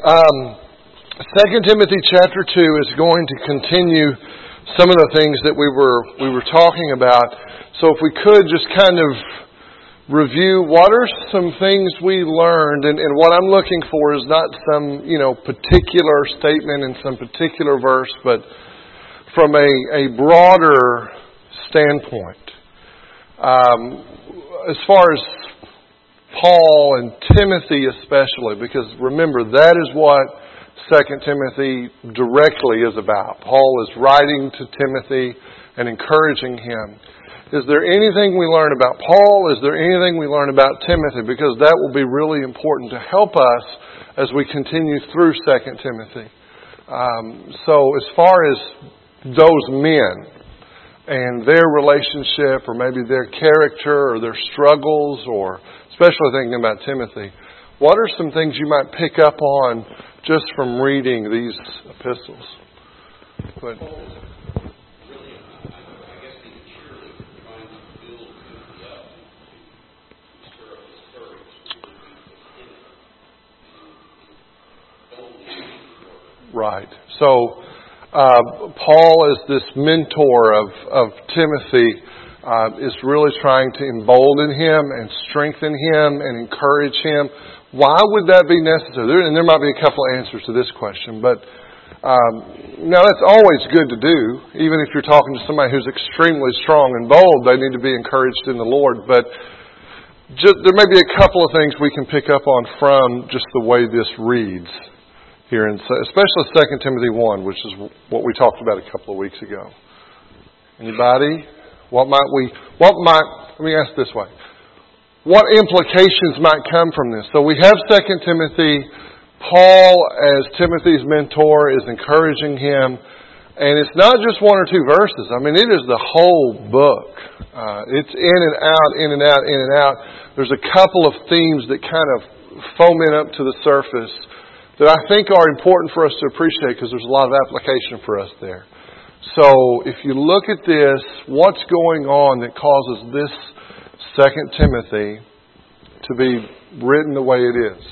2 Timothy chapter 2 is going to continue some of the things that we were talking about. So if we could just kind of review what are some things we learned, and what I'm looking for is not some, particular statement in some particular verse, but from a broader standpoint. As far as Paul and Timothy especially, because remember, that is what 2 Timothy directly is about. Paul is writing to Timothy and encouraging him. Is there anything we learn about Paul? Is there anything we learn about Timothy? Because that will be really important to help us as we continue through 2 Timothy. So as far as those men and their relationship, or maybe their character or their struggles, or especially thinking about Timothy, what are some things you might pick up on just from reading these epistles? Go ahead. Right. So Paul, as this mentor of Timothy, is really trying to embolden him and strengthen him and encourage him. Why would that be necessary? And there might be a couple of answers to this question, but now that's always good to do. Even if you're talking to somebody who's extremely strong and bold, they need to be encouraged in the Lord. But there may be a couple of things we can pick up on from just the way this reads here, especially 2 Timothy 1, which is what we talked about a couple of weeks ago. Anybody? Let me ask this way. What implications might come from this? So we have 2 Timothy. Paul, as Timothy's mentor, is encouraging him. And it's not just one or two verses. I mean, it is the whole book. It's in and out, in and out, in and out. There's a couple of themes that kind of foment up to the surface that I think are important for us to appreciate, because there's a lot of application for us there. So if you look at this, what's going on that causes this 2 Timothy to be written the way it is?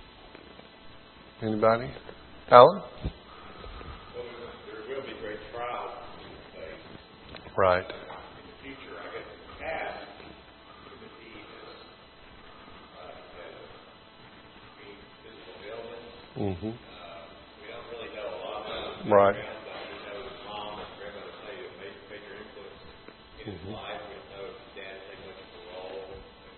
Anybody? Alan? There will be great trials in this place. Right. In the future, I guess in the past, Timothy has been physical illness. Mm-hmm. We don't really know a lot about his Right. background. We know his mom and grandmother say a major influence in his life. We don't know if his dad played much of a role.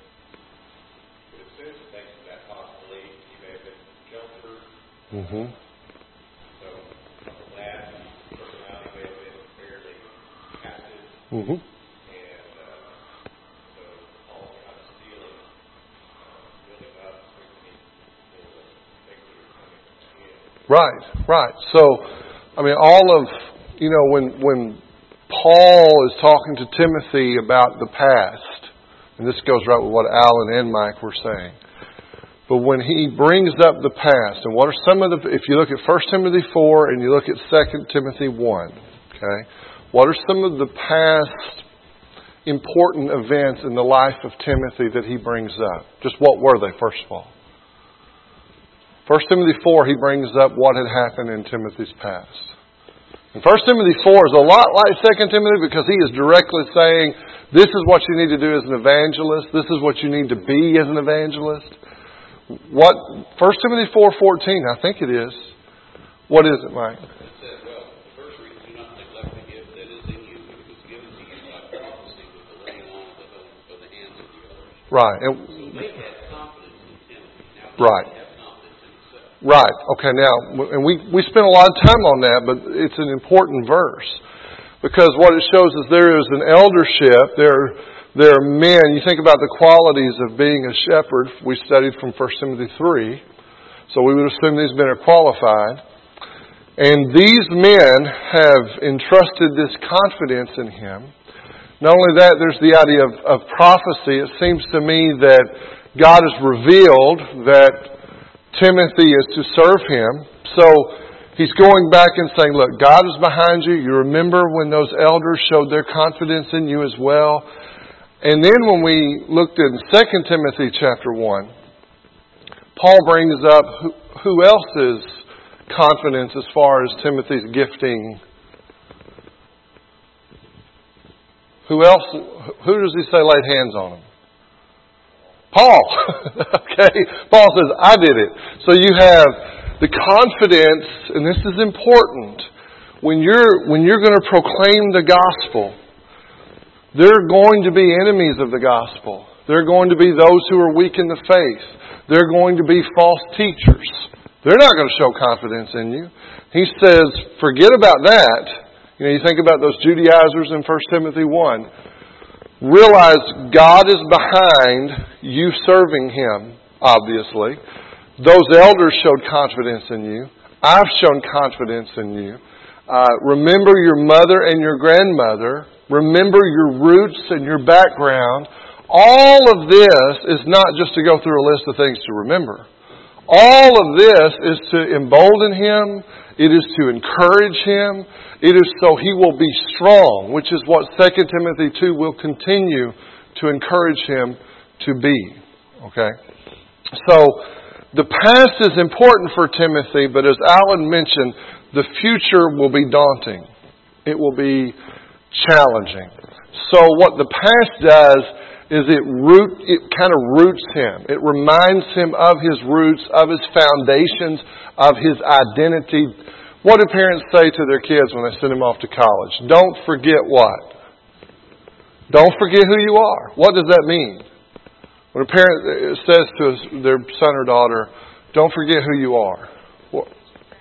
But as soon as it makes that possibly, he may have been sheltered. Mm-hmm. So from that, his personality may have been fairly passive. Mm-hmm. And so Paul's kind of stealing, building up, strengthening for the things that are coming to him. Right. So, I mean, all of, when Paul is talking to Timothy about the past, and this goes right with what Alan and Mike were saying, but when he brings up the past, and what are some of if you look at 1 Timothy 4 and you look at 2 Timothy 1, okay, what are some of the past important events in the life of Timothy that he brings up? Just what were they, first of all? 1 Timothy 4, he brings up what had happened in Timothy's past. And 1 Timothy 4 is a lot like 2 Timothy, because he is directly saying, this is what you need to do as an evangelist. This is what you need to be as an evangelist. 1 Timothy 4:14, I think it is. What is it, Mike? It says, well, the first reason, do not neglect the gift that is in you, which was given to you by prophecy with the laying on of the hands of the elders. Right. So they had confidence in Timothy. Now Right. they have confidence in himself. Right. Okay, now, and we spent a lot of time on that, but it's an important verse. Because what it shows is there is an eldership, there are men. You think about the qualities of being a shepherd. We studied from 1 Timothy 3. So we would assume these men are qualified. And these men have entrusted this confidence in him. Not only that, there's the idea of prophecy. It seems to me that God has revealed that Timothy is to serve him. So he's going back and saying, look, God is behind you. You remember when those elders showed their confidence in you as well. And then when we looked in 2 Timothy chapter 1, Paul brings up who else's confidence as far as Timothy's gifting? Who else? Who does he say laid hands on him? Paul. Okay. Paul says, I did it. So you have the confidence, and this is important, when you're going to proclaim the gospel, there are going to be enemies of the gospel. There are going to be those who are weak in the faith. There are going to be false teachers. They're not going to show confidence in you. He says, forget about that. You think about those Judaizers in 1 Timothy 1. Realize God is behind you serving Him, obviously. Those elders showed confidence in you. I've shown confidence in you. Remember your mother and your grandmother. Remember your roots and your background. All of this is not just to go through a list of things to remember. All of this is to embolden him. It is to encourage him. It is so he will be strong, which is what 2 Timothy 2 will continue to encourage him to be. Okay? So, the past is important for Timothy, but as Alan mentioned, the future will be daunting. It will be challenging. So what the past does is it kind of roots him. It reminds him of his roots, of his foundations, of his identity. What do parents say to their kids when they send them off to college? Don't forget what? Don't forget who you are. What does that mean? When a parent says to their son or daughter, don't forget who you are. What?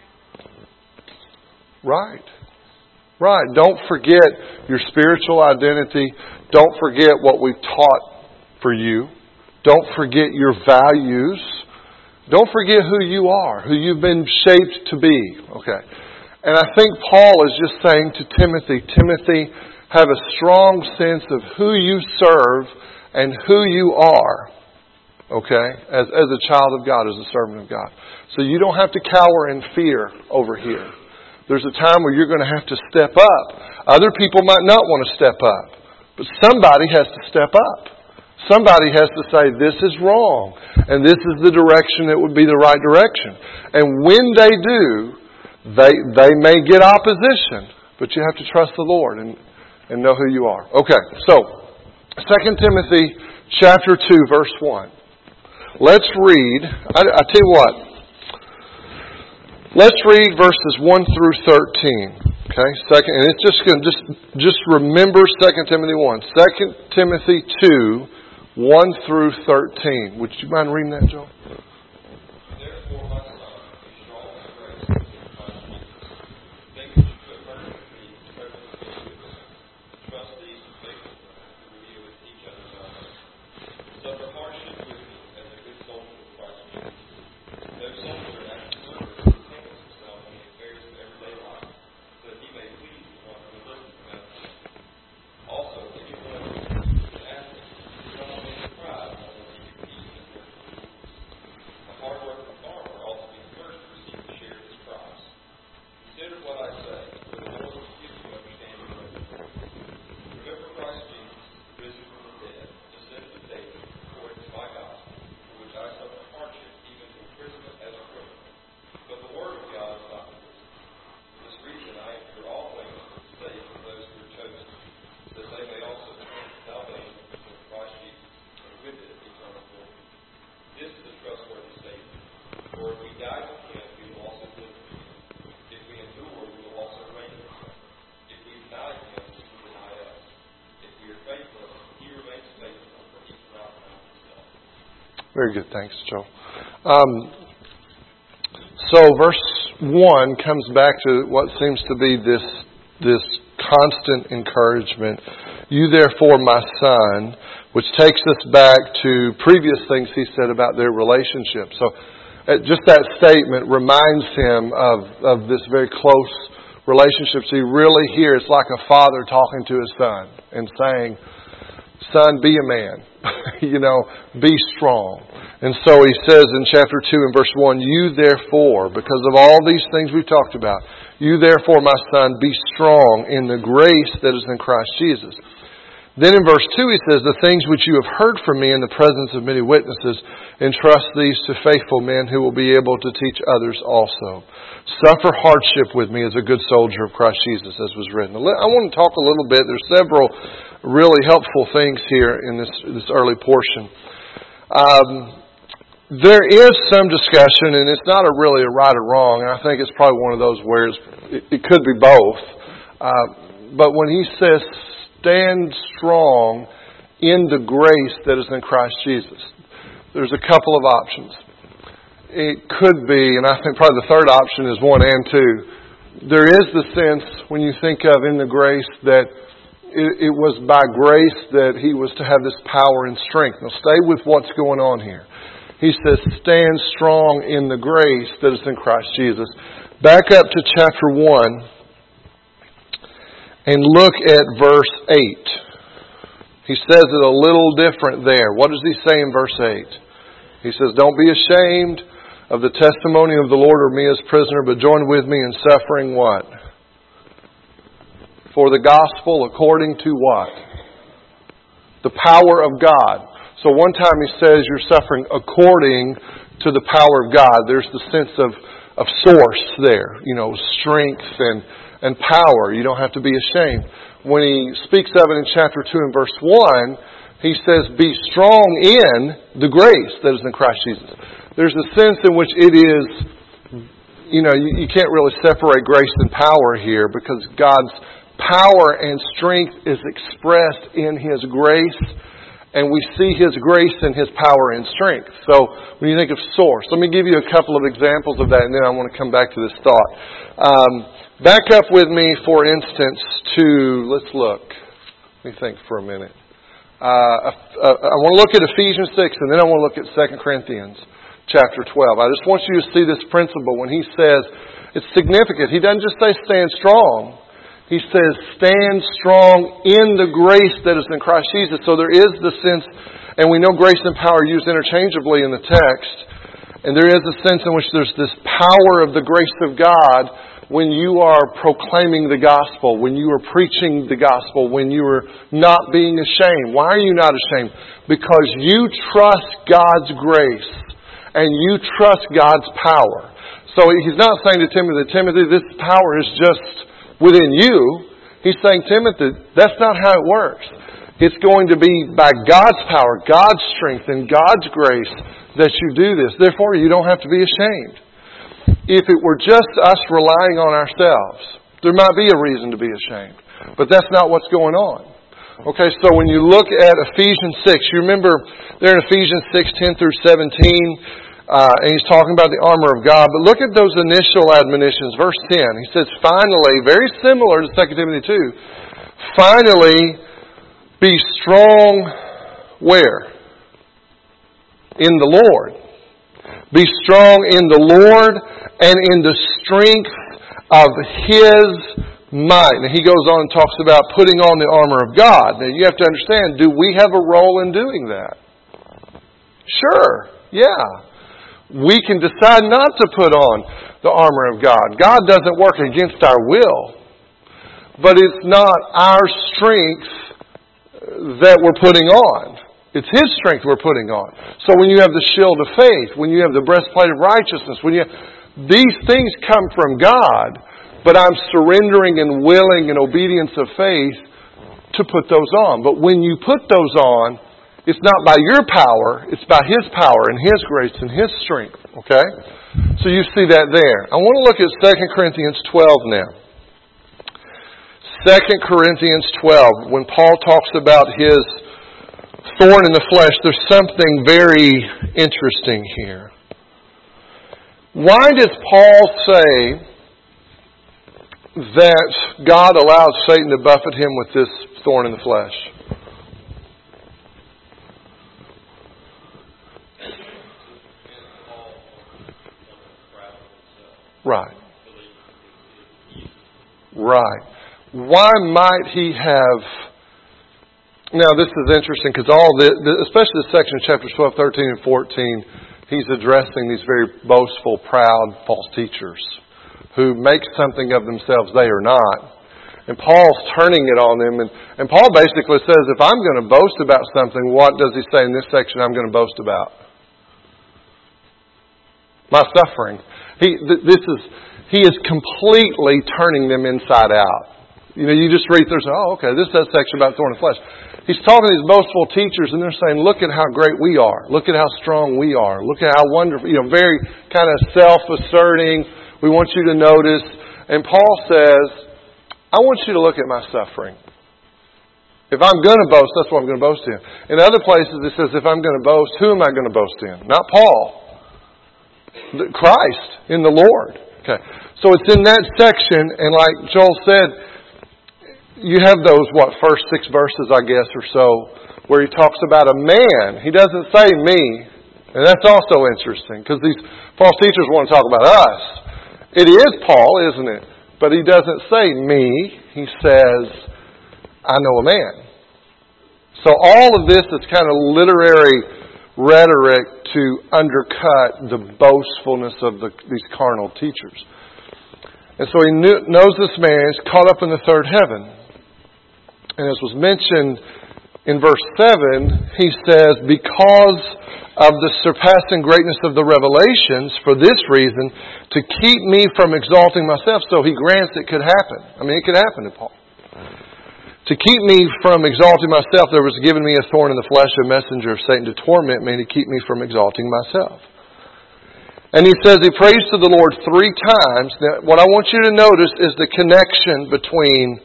Right. Right. Don't forget your spiritual identity. Don't forget what we've taught for you. Don't forget your values. Don't forget who you are, who you've been shaped to be. Okay. And I think Paul is just saying to Timothy, Timothy, have a strong sense of who you serve and who you are. Okay? As a child of God, as a servant of God. So you don't have to cower in fear over here. There's a time where you're going to have to step up. Other people might not want to step up. But somebody has to step up. Somebody has to say, this is wrong. And this is the direction that would be the right direction. And when they do, they may get opposition. But you have to trust the Lord and know who you are. Okay, so 2 Timothy chapter 2, verse 1. Let's read. I tell you what. Let's read verses 1 through 13. Okay, and it's just going to just remember 2 Timothy 1. 2 Timothy 2, 1 through 13. Would you mind reading that, Joel? Therefore, my son, be strong in grace and in Christ Jesus. Think that you have heard of me, trust these and faithful to review with each other's honor. Suffer hardship with me as a good soldier of Christ Jesus. No soldier after service entangles himself in the affairs of everyday life, so that he may please the one who listens to him. Also, anyone who is an athlete is not only in pride, but will be peace and work for peace. A hard-working farmer ought to be the first to receive a share of his crops. Consider what I say, for the Lord will give you understanding of everything. Remember Christ Jesus, risen from the dead, descended to David, according to my gospel, for which I suffer hardship, even to imprisonment as a criminal. But the word of God is not in prison. For this reason I endure all things for the sake of those who are chosen, so that they may also obtain salvation through Christ Jesus, and with it eternal glory. This is a trustworthy statement. For if we die with him, we will also live with him. If we endure, we will also reign with him. If we deny him, he will deny us. If we are faithless, he remains faithful, for he cannot deny himself. Very good. Thanks, Joe. So verse 1 comes back to what seems to be this constant encouragement. You therefore, my son, which takes us back to previous things he said about their relationship. So just that statement reminds him of this very close relationship. So you really hear it's like a father talking to his son and saying, son, be a man. Be strong. And so he says in chapter 2 and verse 1, you therefore, because of all these things we've talked about, you therefore, my son, be strong in the grace that is in Christ Jesus. Then in verse 2 he says, the things which you have heard from me in the presence of many witnesses, entrust these to faithful men who will be able to teach others also. Suffer hardship with me as a good soldier of Christ Jesus, as was written. I want to talk a little bit. There's several really helpful things here in this early portion. There is some discussion, and it's not really a right or wrong, and I think it's probably one of those where it could be both. But when he says, stand strong in the grace that is in Christ Jesus, there's a couple of options. It could be, and I think probably the third option is 1 and 2. There is the sense, when you think of in the grace, that it was by grace that he was to have this power and strength. Now stay with what's going on here. He says, stand strong in the grace that is in Christ Jesus. Back up to chapter 1 and look at verse 8. He says it a little different there. What does he say in verse 8? He says, don't be ashamed of the testimony of the Lord or me as prisoner, but join with me in suffering what? For the gospel according to what? The power of God. So one time he says you're suffering according to the power of God. There's the sense of source there, strength and power. You don't have to be ashamed. When he speaks of it in chapter 2 and verse 1, he says, be strong in the grace that is in Christ Jesus. There's a sense in which it is, you can't really separate grace and power here, because God's power and strength is expressed in His grace, and we see His grace and His power and strength. So when you think of source, let me give you a couple of examples of that, and then I want to come back to this thought. Back up with me, for instance, to, let's look. Let me think for a minute. I want to look at Ephesians 6, and then I want to look at 2 Corinthians chapter 12. I just want you to see this principle when he says, it's significant. He doesn't just say stand strong. He says stand strong in the grace that is in Christ Jesus. So there is the sense, and we know grace and power are used interchangeably in the text, and there is a sense in which there's this power of the grace of God when you are proclaiming the gospel, when you are preaching the gospel, when you are not being ashamed. Why are you not ashamed? Because you trust God's grace and you trust God's power. So he's not saying to Timothy, this power is just within you. He's saying, Timothy, that's not how it works. It's going to be by God's power, God's strength, and God's grace that you do this. Therefore, you don't have to be ashamed. If it were just us relying on ourselves, there might be a reason to be ashamed. But that's not what's going on. Okay, so when you look at Ephesians 6, you remember there in Ephesians 6, 10 through 17, and he's talking about the armor of God. But look at those initial admonitions. Verse 10, he says, finally, very similar to 2 Timothy 2, finally, be strong where? In the Lord. Be strong in the Lord and in the strength of His might. And he goes on and talks about putting on the armor of God. Now you have to understand, do we have a role in doing that? Sure, yeah. We can decide not to put on the armor of God. God doesn't work against our will. But it's not our strength that we're putting on. It's His strength we're putting on. So when you have the shield of faith, when you have the breastplate of righteousness, these things come from God, but I'm surrendering and willing in obedience of faith to put those on. But when you put those on, it's not by your power, it's by His power and His grace and His strength. Okay? So you see that there. I want to look at 2 Corinthians 12 now. 2 Corinthians 12, when Paul talks about his thorn in the flesh, there's something very interesting here. Why does Paul say that God allowed Satan to buffet him with this thorn in the flesh? Right. Right. Why might he have... Now, this is interesting because all this, especially the section of chapters 12, 13, and 14, he's addressing these very boastful, proud, false teachers who make something of themselves they are not. And Paul's turning it on them. And Paul basically says, if I'm going to boast about something, what does he say in this section I'm going to boast about? My suffering. He is completely turning them inside out. You know, you just read through and say, oh, okay, this is a section about thorn in the flesh. He's talking to these boastful teachers, and they're saying, look at how great we are. Look at how strong we are. Look at how wonderful, very kind of self-asserting. We want you to notice. And Paul says, I want you to look at my suffering. If I'm going to boast, that's what I'm going to boast in. In other places it says, if I'm going to boast, who am I going to boast in? Not Paul. Christ, in the Lord. Okay. So it's in that section, and like Joel said, you have those, first 6 verses, I guess, or so, where he talks about a man. He doesn't say me. And that's also interesting, because these false teachers want to talk about us. It is Paul, isn't it? But he doesn't say me. He says, I know a man. So all of this is kind of literary rhetoric to undercut the boastfulness of these carnal teachers. And so he knows this man is caught up in the third heaven. And as was mentioned in verse 7, he says, because of the surpassing greatness of the revelations, for this reason, to keep me from exalting myself. So he grants it could happen. I mean, it could happen to Paul. To keep me from exalting myself, there was given me a thorn in the flesh, a messenger of Satan to torment me, to keep me from exalting myself. And he says he prays to the Lord 3 times. Now, what I want you to notice is the connection between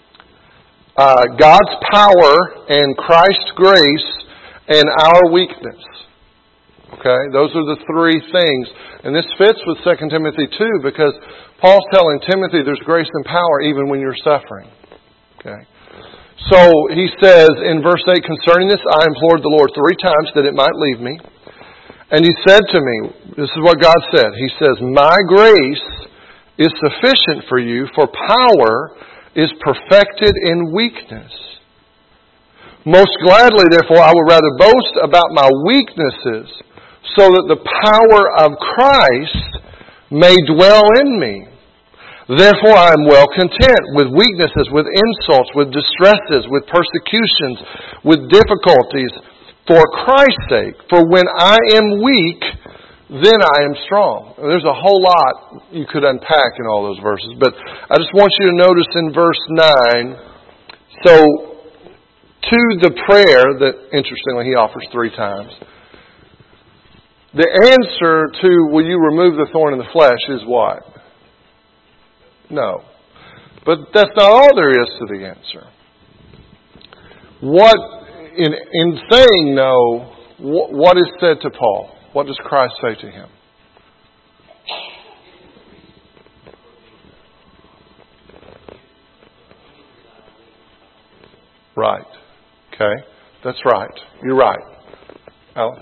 God's power and Christ's grace and our weakness. Okay, those are the 3 things. And this fits with 2 Timothy 2 because Paul's telling Timothy there's grace and power even when you're suffering. Okay. So he says in verse 8, concerning this, I implored the Lord 3 times that it might leave me. And he said to me, this is what God said. He says, my grace is sufficient for you, for power is perfected in weakness. Most gladly, therefore, I would rather boast about my weaknesses, so that the power of Christ may dwell in me. Therefore I am well content with weaknesses, with insults, with distresses, with persecutions, with difficulties, for Christ's sake. For when I am weak, then I am strong. There's a whole lot you could unpack in all those verses, but I just want you to notice in verse 9, so to the prayer that, interestingly, he offers 3 times, the answer to, will you remove the thorn in the flesh, is what? No. But that's not all there is to the answer. What, in saying no, what is said to Paul? What does Christ say to him? Right. Okay. That's right. You're right. Alan?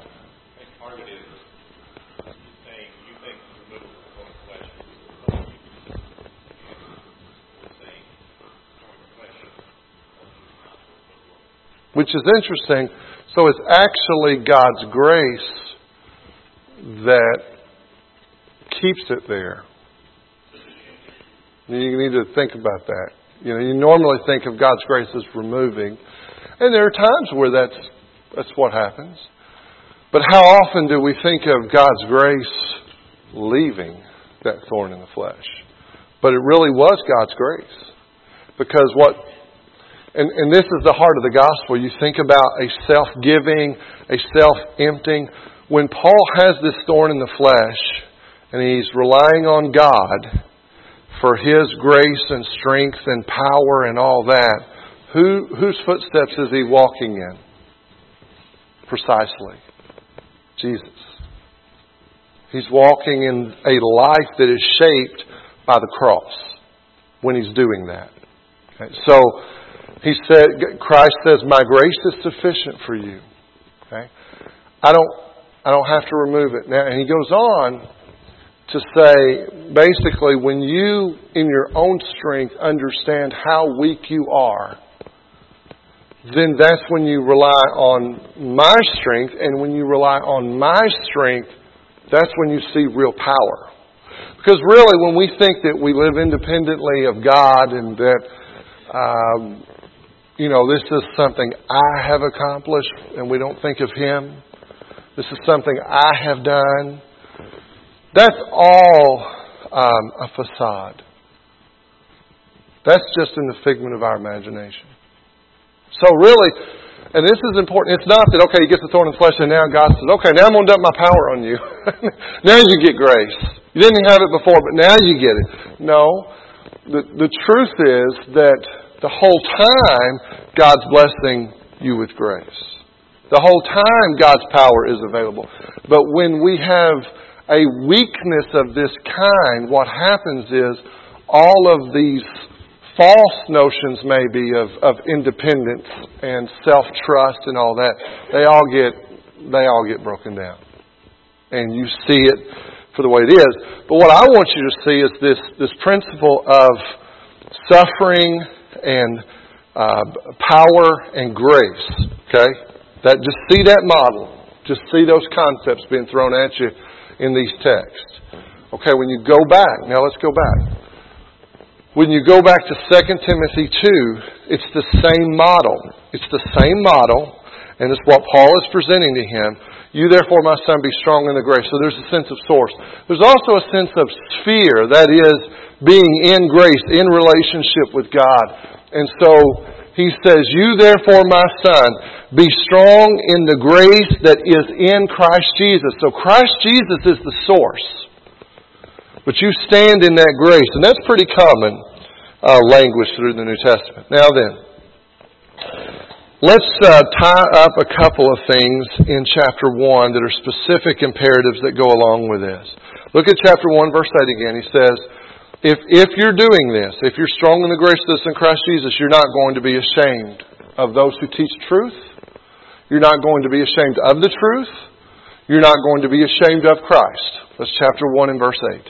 Which is interesting. So it's actually God's grace that keeps it there. You need to think about that. You normally think of God's grace as removing. And there are times where that's what happens. But how often do we think of God's grace leaving that thorn in the flesh? But it really was God's grace. Because and this is the heart of the gospel. You think about a self-giving, a self-emptying. When Paul has this thorn in the flesh and he's relying on God for His grace and strength and power and all that, whose footsteps is he walking in? Precisely. Jesus. He's walking in a life that is shaped by the cross when he's doing that. Okay. So, Christ says, my grace is sufficient for you. Okay? I don't have to remove it. Now, and he goes on to say, basically, when you, in your own strength, understand how weak you are, then that's when you rely on my strength. And when you rely on my strength, that's when you see real power. Because really, when we think that we live independently of God and that This is something I have accomplished, and we don't think of Him. This is something I have done. That's all a facade. That's just in the figment of our imagination. So really, and this is important, it's not that, okay, you get the thorn in the flesh and now God says, okay, now I'm going to dump my power on you. Now you get grace. You didn't have it before, but now you get it. No. The truth is that the whole time God's blessing you with grace. The whole time God's power is available. But when we have a weakness of this kind, what happens is all of these false notions maybe of independence and self-trust and all that, they all get broken down. And you see it for the way it is. But what I want you to see is this principle of suffering and power and grace. Okay? Just see that model. Just see those concepts being thrown at you in these texts. Okay, when you go back, now let's go back. When you go back to 2 Timothy 2, it's the same model. It's the same model, and it's what Paul is presenting to him. You therefore, my son, be strong in the grace. So there's a sense of source. There's also a sense of sphere, that is, being in grace, in relationship with God. And so he says, you therefore, my son, be strong in the grace that is in Christ Jesus. So Christ Jesus is the source. But you stand in that grace. And that's pretty common language through the New Testament. Now then, let's tie up a couple of things in chapter 1 that are specific imperatives that go along with this. Look at chapter 1, verse 8 again. He says, if you're doing this, if you're strong in the grace that's in Christ Jesus, you're not going to be ashamed of those who teach truth. You're not going to be ashamed of the truth. You're not going to be ashamed of Christ. That's chapter 1 and verse 8.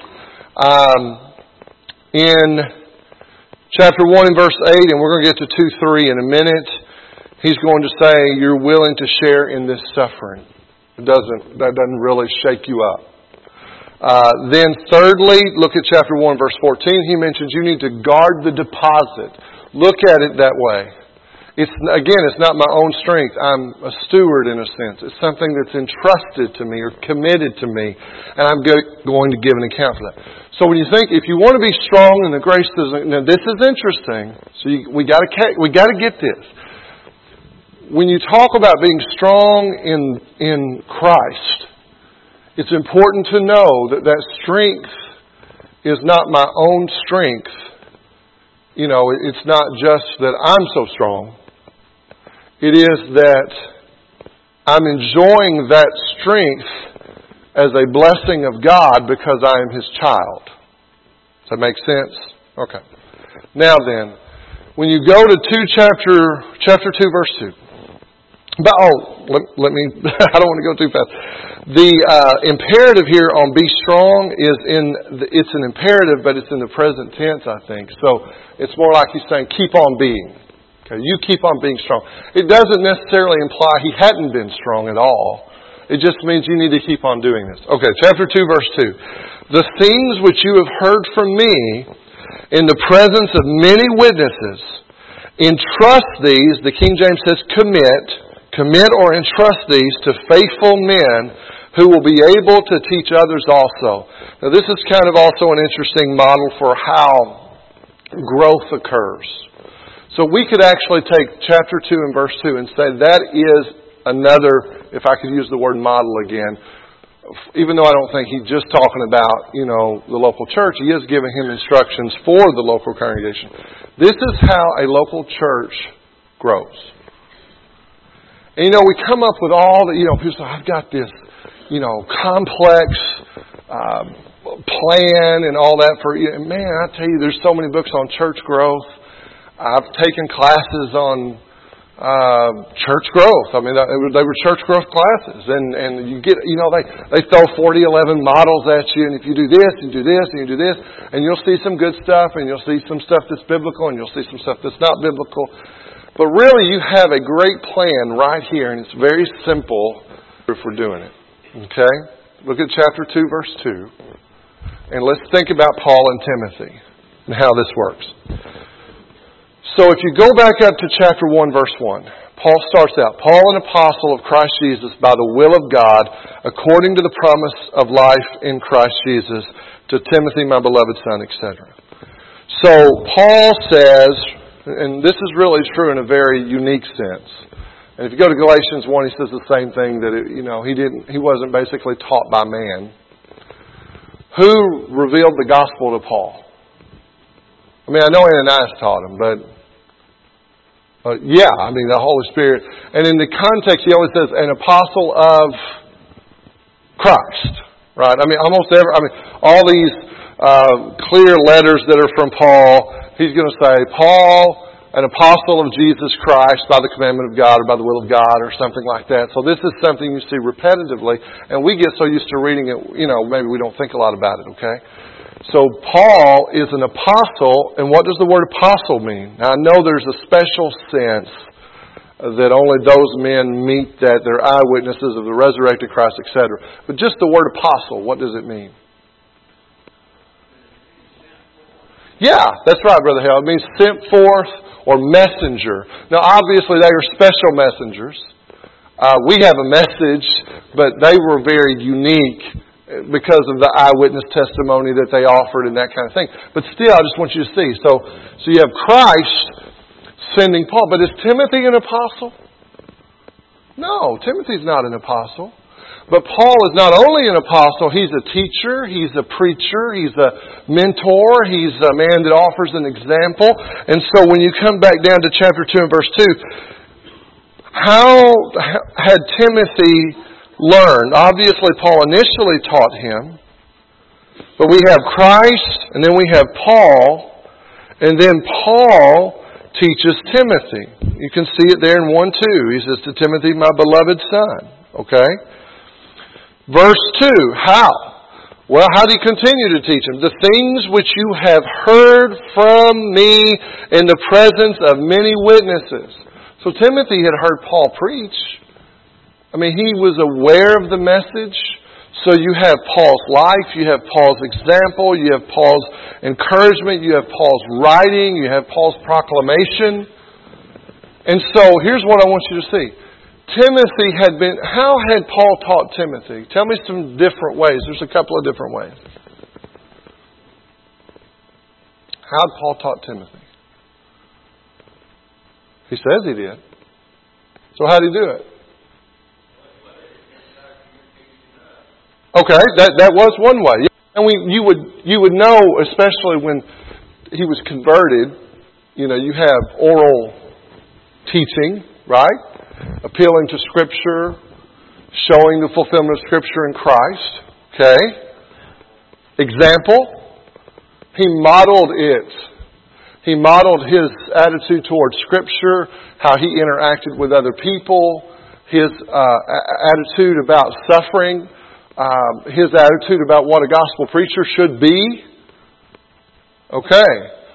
In chapter 1 and verse 8, and we're going to get to 2-3 in a minute, he's going to say you're willing to share in this suffering. That doesn't really shake you up. Then thirdly, look at chapter 1 verse 14. He mentions you need to guard the deposit. Look at it that way. It's not my own strength. I'm a steward in a sense. It's something that's entrusted to me or committed to me, and I'm going to give an account for that. So when you think, if you want to be strong in the grace, now this is interesting. So we got to get this. When you talk about being strong in Christ, it's important to know that strength is not my own strength. It's not just that I'm so strong. It is that I'm enjoying that strength as a blessing of God because I am His child. Does that make sense? Okay. Now then, when you go to chapter 2, verse 2. Let me, I don't want to go too fast. The imperative here on be strong it's an imperative, but it's in the present tense, I think. So it's more like he's saying, keep on being. Okay, you keep on being strong. It doesn't necessarily imply he hadn't been strong at all. It just means you need to keep on doing this. Okay, chapter 2, verse 2. The things which you have heard from me in the presence of many witnesses, entrust these, the King James says commit or entrust these to faithful men who will be able to teach others also. Now this is kind of also an interesting model for how growth occurs. So we could actually take chapter 2 and verse 2 and say that is another, if I could use the word model again, even though I don't think he's just talking about, the local church, he is giving him instructions for the local congregation. This is how a local church grows. And we come up with all the, people say, I've got this, complex plan and all that for you. And man, I tell you, there's so many books on church growth. I've taken classes on church growth. I mean, they were church growth classes. And you get, they throw 11 models at you. And if you do this, and do this, and you do this, and you'll see some good stuff, and you'll see some stuff that's biblical, and you'll see some stuff that's not biblical. But really, you have a great plan right here, and it's very simple if we're doing it. Okay? Look at chapter 2, verse 2. And let's think about Paul and Timothy and how this works. So if you go back up to chapter 1, verse 1, Paul starts out, Paul, an apostle of Christ Jesus, by the will of God, according to the promise of life in Christ Jesus, to Timothy, my beloved son, etc. So Paul says, and this is really true in a very unique sense. And if you go to Galatians 1, he says the same thing, that he wasn't basically taught by man. Who revealed the gospel to Paul? I mean, I know Ananias taught him, but the Holy Spirit. And in the context, he always says, an apostle of Christ. Right? I mean, all these clear letters that are from Paul, he's going to say, Paul, an apostle of Jesus Christ by the commandment of God or by the will of God or something like that. So this is something you see repetitively, and we get so used to reading it, maybe we don't think a lot about it, okay? So Paul is an apostle, and what does the word apostle mean? Now I know there's a special sense that only those men meet that they're eyewitnesses of the resurrected Christ, etc. But just the word apostle, what does it mean? Yeah, that's right, Brother Hale. It means sent forth or messenger. Now, obviously, they are special messengers. We have a message, but they were very unique because of the eyewitness testimony that they offered and that kind of thing. But still, I just want you to see. So you have Christ sending Paul. But is Timothy an apostle? No, Timothy's not an apostle. But Paul is not only an apostle, he's a teacher, he's a preacher, he's a mentor, he's a man that offers an example. And so when you come back down to chapter 2 and verse 2, how had Timothy learned? Obviously, Paul initially taught him. But we have Christ, and then we have Paul, and then Paul teaches Timothy. You can see it there in 1:2. He says to Timothy, my beloved son. Okay? Verse 2, how? Well, how did he continue to teach him? The things which you have heard from me in the presence of many witnesses. So Timothy had heard Paul preach. I mean, he was aware of the message. So you have Paul's life, you have Paul's example, you have Paul's encouragement, you have Paul's writing, you have Paul's proclamation. And so here's what I want you to see. How had Paul taught Timothy? Tell me some different ways. There's a couple of different ways. How had Paul taught Timothy? He says he did. So how did he do it? Okay, that was one way. And you would know, especially when he was converted, you have oral teaching, right? Appealing to Scripture, showing the fulfillment of Scripture in Christ. Okay? Example, he modeled it. He modeled his attitude towards Scripture, how he interacted with other people, his attitude about suffering, his attitude about what a gospel preacher should be. Okay.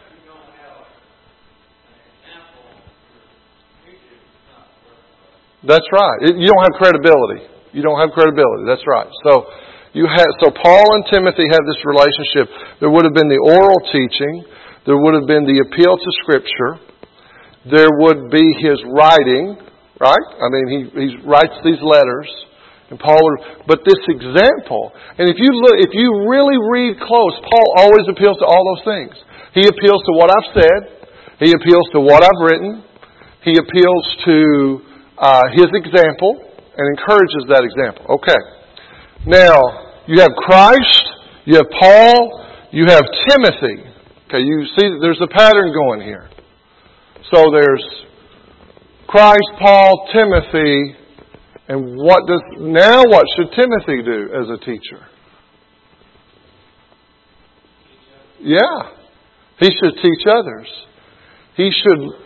That's right. You don't have credibility. You don't have credibility. That's right. So Paul and Timothy had this relationship. There would have been the oral teaching. There would have been the appeal to Scripture. There would be his writing, right? I mean, he writes these letters. And but this example, and if you really read close, Paul always appeals to all those things. He appeals to what I've said. He appeals to what I've written. He appeals to his example and encourages that example. Okay. Now, you have Christ, you have Paul, you have Timothy. Okay, you see there's a pattern going here. So there's Christ, Paul, Timothy, and what should Timothy do as a teacher? Yeah. He should teach others. He should.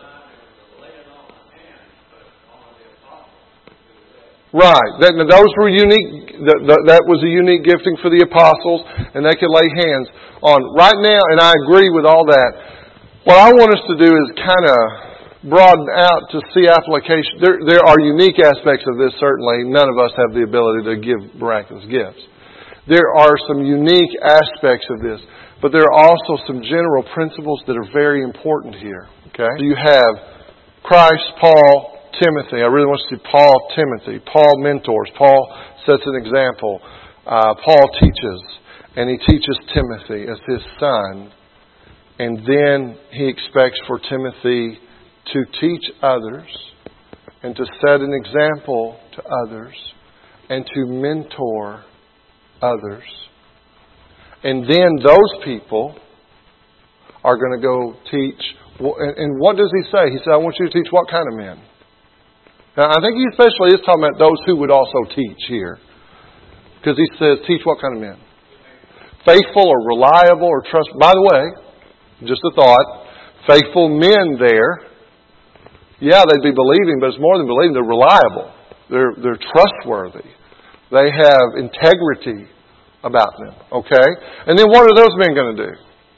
Right. Those were unique. That was a unique gifting for the apostles, and they could lay hands on. Right now, and I agree with all that, what I want us to do is kind of broaden out to see application. There are unique aspects of this, certainly. None of us have the ability to give miraculous gifts. There are some unique aspects of this. But there are also some general principles that are very important here. Okay? You have Christ, Paul, Timothy. I really want to see Paul, Timothy. Paul mentors. Paul sets an example. Paul teaches. And he teaches Timothy as his son. And then he expects for Timothy to teach others and to set an example to others and to mentor others. And then those people are going to go teach. And what does he say? He said, I want you to teach what kind of men? Now, I think he especially is talking about those who would also teach here. Because he says, teach what kind of men? Faithful or reliable or trust. By the way, just a thought, faithful men there, yeah, they'd be believing, but it's more than believing. They're reliable. They're trustworthy. They have integrity about them. Okay? And then what are those men going to do?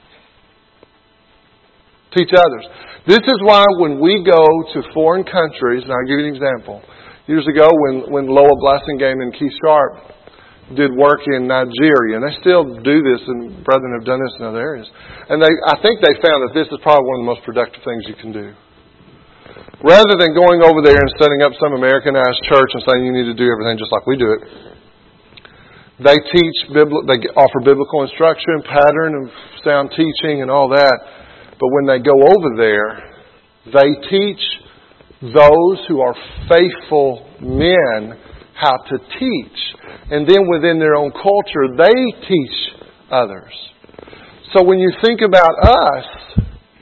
Teach others. This is why when we go to foreign countries, and I'll give you an example. Years ago when Lowell Blassingame and Keith Sharp did work in Nigeria, and they still do this, and brethren have done this in other areas. And I think they found that this is probably one of the most productive things you can do. Rather than going over there and setting up some Americanized church and saying you need to do everything just like we do it, they offer biblical instruction, pattern of sound teaching and all that. But when they go over there, they teach those who are faithful men how to teach. And then within their own culture, they teach others. So when you think about us,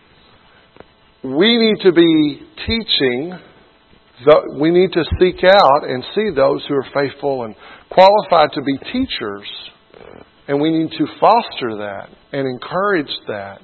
we need to be teaching. We need to seek out and see those who are faithful and qualified to be teachers. And we need to foster that and encourage that.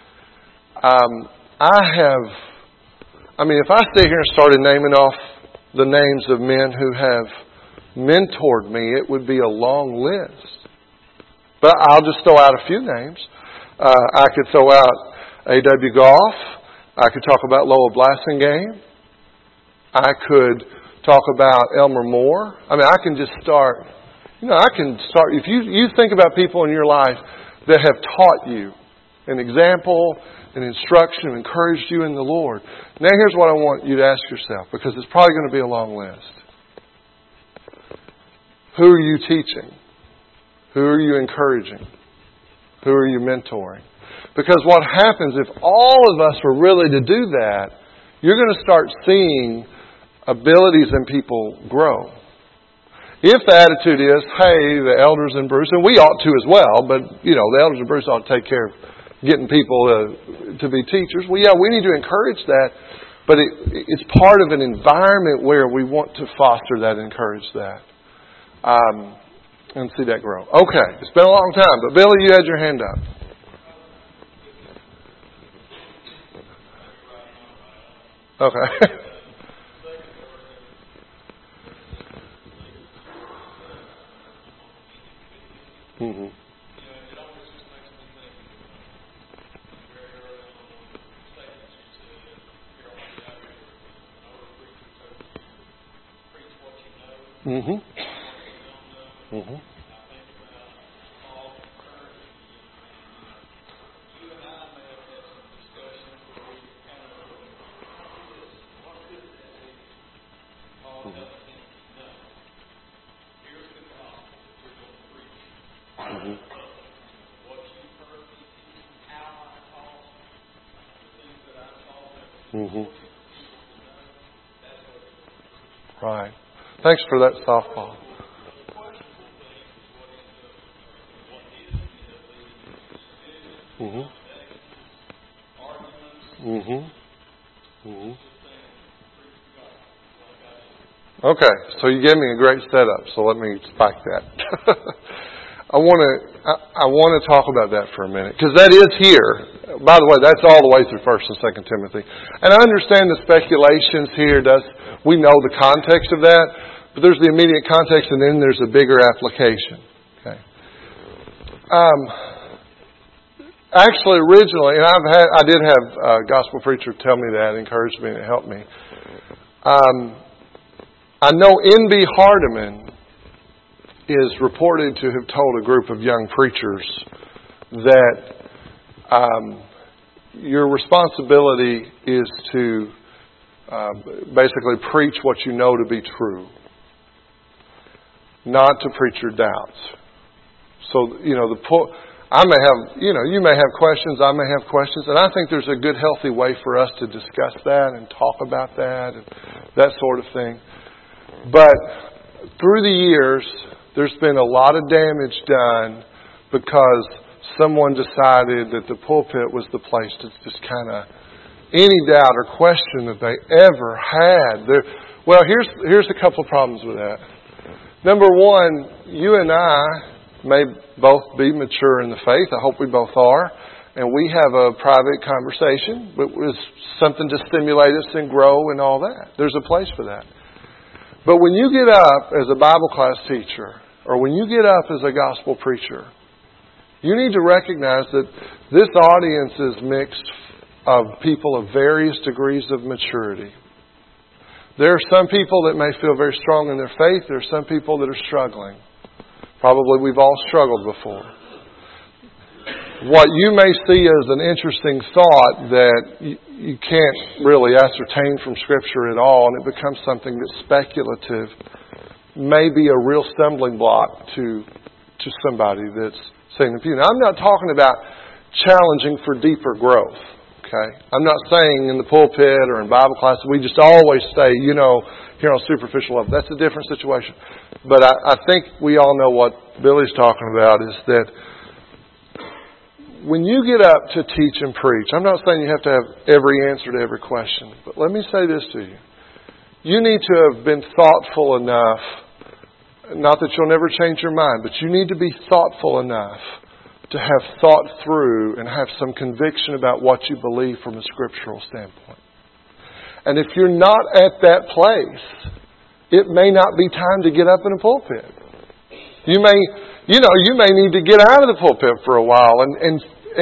If I stay here and started naming off the names of men who have mentored me, it would be a long list. But I'll just throw out a few names. I could throw out A.W. Goff. I could talk about Lowell Blassingame. I could talk about Elmer Moore. I can just start. If you think about people in your life that have taught you an example, an instruction, encouraged you in the Lord. Now here's what I want you to ask yourself, because it's probably going to be a long list. Who are you teaching? Who are you encouraging? Who are you mentoring? Because what happens if all of us were really to do that, you're going to start seeing abilities in people grow. If the attitude is, hey, the elders in Bruce, and we ought to as well, but, the elders in Bruce ought to take care of getting people to be teachers. Well, yeah, we need to encourage that, but it's part of an environment where we want to foster that, encourage that, and see that grow. Okay, it's been a long time, but Billy, you had your hand up. Okay. Mm-hmm. Mm-hmm. Mm-hmm. Mm-hmm. Right. Thanks for that softball. Mm-hmm. Mm-hmm. Mm-hmm. Okay, so you gave me a great setup, so let me spike that. I want to talk about that for a minute, because that is here. By the way, that's all the way through 1 and 2 Timothy. And I understand the speculations here. We know the context of that, but there's the immediate context, and then there's a bigger application. Okay. Actually, originally, and I did have a gospel preacher tell me that, encouraged me, and it helped me. I know N.B. Hardeman is reported to have told a group of young preachers that your responsibility is to basically preach what you know to be true, not to preach your doubts. So, you may have questions, I may have questions, and I think there's a good, healthy way for us to discuss that and talk about that and that sort of thing. But through the years, there's been a lot of damage done because someone decided that the pulpit was the place to just kind of any doubt or question that they ever had. Well, here's a couple of problems with that. Number one, you and I may both be mature in the faith. I hope we both are. And we have a private conversation, but with something to stimulate us and grow and all that. There's a place for that. But when you get up as a Bible class teacher, or when you get up as a gospel preacher, you need to recognize that this audience is mixed of people of various degrees of maturity. There are some people that may feel very strong in their faith. There are some people that are struggling. Probably we've all struggled before. What you may see as an interesting thought that you can't really ascertain from Scripture at all, and it becomes something that's speculative, may be a real stumbling block to somebody that's sitting in the pew. Now, I'm not talking about challenging for deeper growth. Okay, I'm not saying in the pulpit or in Bible class we just always stay, here on a superficial level. That's a different situation. But I think we all know what Billy's talking about is that when you get up to teach and preach, I'm not saying you have to have every answer to every question, but let me say this to you. You need to have been thoughtful enough, not that you'll never change your mind, but you need to be thoughtful enough to have thought through and have some conviction about what you believe from a scriptural standpoint. And if you're not at that place, it may not be time to get up in a pulpit. You may need to get out of the pulpit for a while and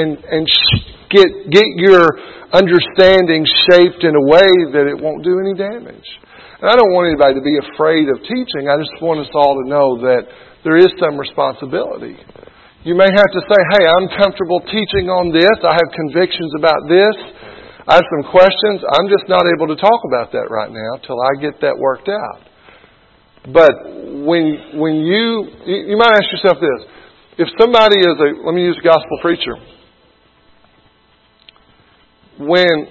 get your understanding shaped in a way that it won't do any damage. And I don't want anybody to be afraid of teaching. I just want us all to know that there is some responsibility. You may have to say, hey, I'm comfortable teaching on this. I have convictions about this. I have some questions. I'm just not able to talk about that right now till I get that worked out. But when you might ask yourself this. If somebody is let me use a gospel preacher. When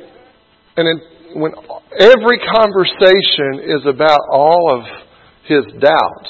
every conversation is about all of his doubts,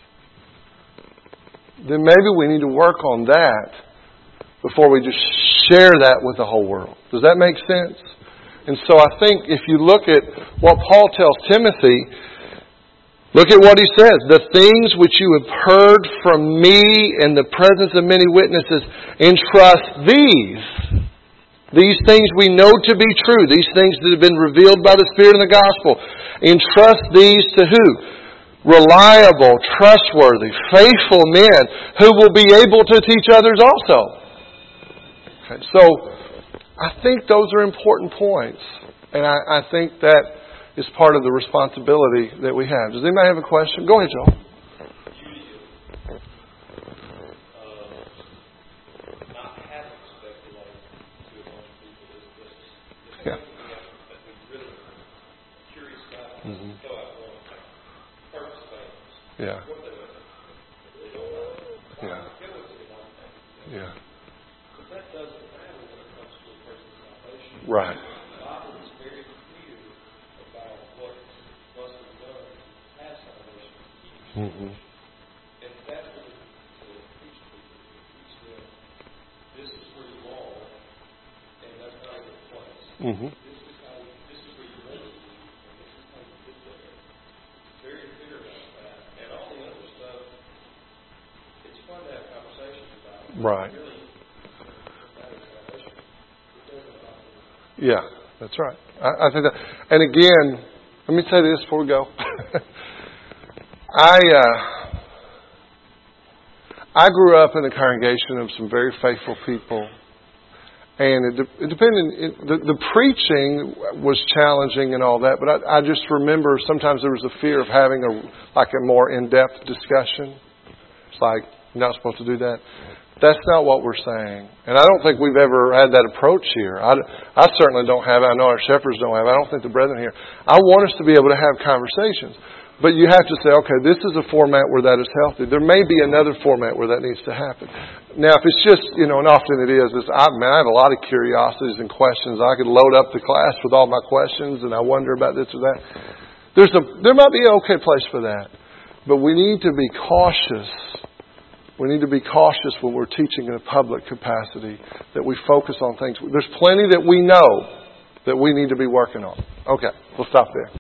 then maybe we need to work on that before we just share that with the whole world. Does that make sense? And so I think if you look at what Paul tells Timothy, look at what he says. The things which you have heard from me in the presence of many witnesses, entrust these. These things we know to be true. These things that have been revealed by the Spirit in the gospel. Entrust these to who? Reliable, trustworthy, faithful men who will be able to teach others also. Okay, so I think those are important points. And I think that is part of the responsibility that we have. Does anybody have a question? Go ahead, Joel. Not having speculated to a bunch of people is just Yeah. really curious about. Mm-hmm. Go out one purpose things. Yeah. What they don't know. Yeah. Yeah. But that doesn't matter when it comes to a person's salvation. Right. The Bible is very clear about what must be done to have salvation. Mm-hmm. And that's what to teach people. Teach them this is where you are, and that's not your place. Mm-hmm. This is where you want to be, and this is how you get there. Very clear about that. And all the other stuff, it's fun to have conversations about it. Right. Really, that is salvation. It doesn't about it. Yeah, that's right. I think that. And again, let me say this before we go. I grew up in a congregation of some very faithful people, and it depended. The preaching was challenging and all that, but I just remember sometimes there was a fear of having a more in-depth discussion. It's like you're not supposed to do that. That's not what we're saying. And I don't think we've ever had that approach here. I certainly don't have it. I know our shepherds don't have it. I don't think the brethren here. I want us to be able to have conversations. But you have to say, okay, this is a format where that is healthy. There may be another format where that needs to happen. Now, if it's just, and often it is, I have a lot of curiosities and questions. I could load up the class with all my questions and I wonder about this or that. There might be an okay place for that. But we need to be cautious. We need to be cautious when we're teaching in a public capacity, that we focus on things. There's plenty that we know that we need to be working on. Okay, we'll stop there.